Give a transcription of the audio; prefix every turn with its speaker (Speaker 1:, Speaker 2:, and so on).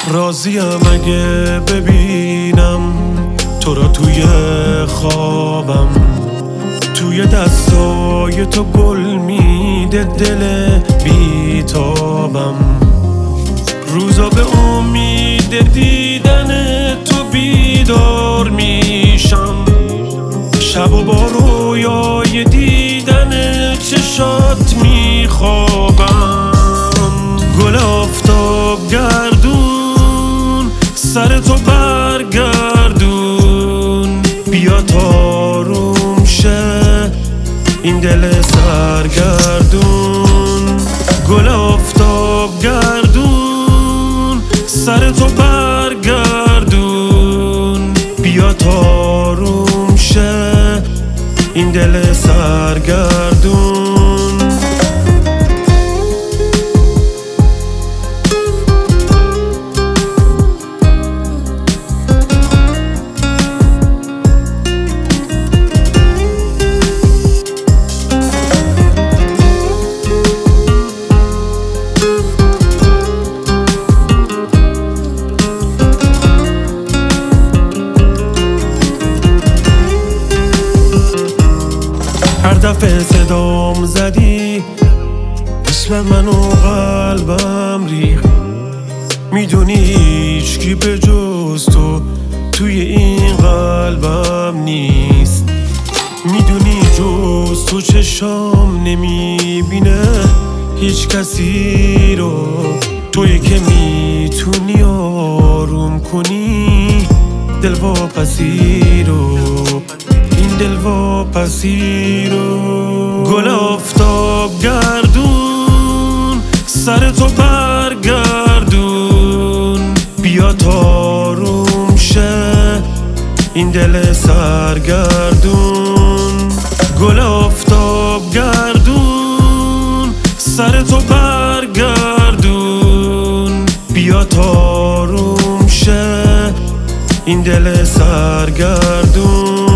Speaker 1: راضیم اگه ببینم تو را توی خوابم، توی دستای تو گل میده دل بیتابم. روزا به امید دیدن تو بیدار میشم، شب و با رویای دیدن چشات میخوابم. گل آفتاب گردون سر تو برگردون، بیا تاروم شه این دل سرگردون. گل آفتاب گردون سر تو برگردون، بیا تاروم شه این دل سرگردون. هر دفعه صدام زدی اسم من و قلبم ریخ. میدونی هیچکی به جز تو توی این قلبم نیست. میدونی جز تو چشام نمیبینه هیچ کسی رو، تویی که میتونی آروم کنی دل واپسی رو، این دل واپسی رو. گل آفتاب گردون سر تو برگردون، بیا تاروم شه این دل سرگردون. گل آفتاب گردون سر تو برگردون، بیا تاروم شه این دل سرگردون.